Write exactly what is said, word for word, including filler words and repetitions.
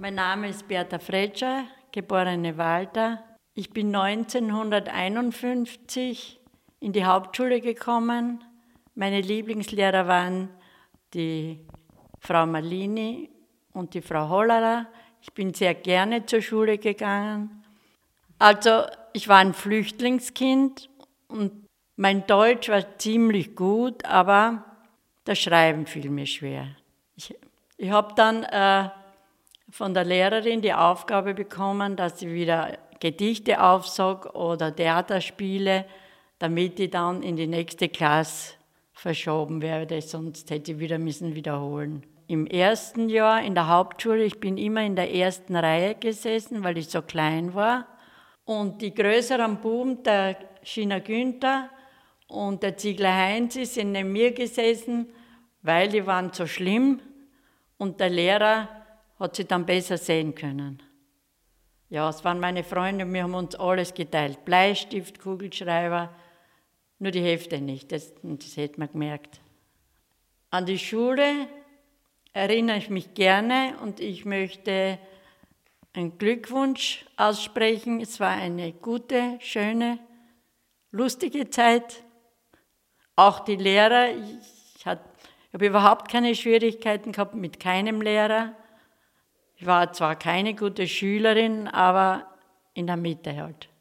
Mein Name ist Bertha Fretscher, geborene Walter. Ich bin neunzehnhunderteinundfünfzig in die Hauptschule gekommen. Meine Lieblingslehrer waren die Frau Malini und die Frau Hollerer. Ich bin sehr gerne zur Schule gegangen. Also ich war ein Flüchtlingskind und mein Deutsch war ziemlich gut, aber das Schreiben fiel mir schwer. Ich, ich habe dann äh, von der Lehrerin die Aufgabe bekommen, dass ich wieder Gedichte aufsage oder Theaterspiele, damit ich dann in die nächste Klasse verschoben werde, sonst hätte ich wieder müssen wiederholen. Im ersten Jahr in der Hauptschule, ich bin immer in der ersten Reihe gesessen, weil ich so klein war. Und die größeren Buben, der Schiner Günther und der Ziegler Heinzi, sind neben mir gesessen, weil die waren so schlimm und der Lehrer hat sie dann besser sehen können. Ja, es waren meine Freunde und wir haben uns alles geteilt. Bleistift, Kugelschreiber, nur die Hefte nicht, das, das hätte man gemerkt. An die Schule erinnere ich mich gerne und ich möchte einen Glückwunsch aussprechen. Es war eine gute, schöne, lustige Zeit. Auch die Lehrer, ich, hat, ich habe überhaupt keine Schwierigkeiten gehabt mit keinem Lehrer. Ich war zwar keine gute Schülerin, aber in der Mitte halt.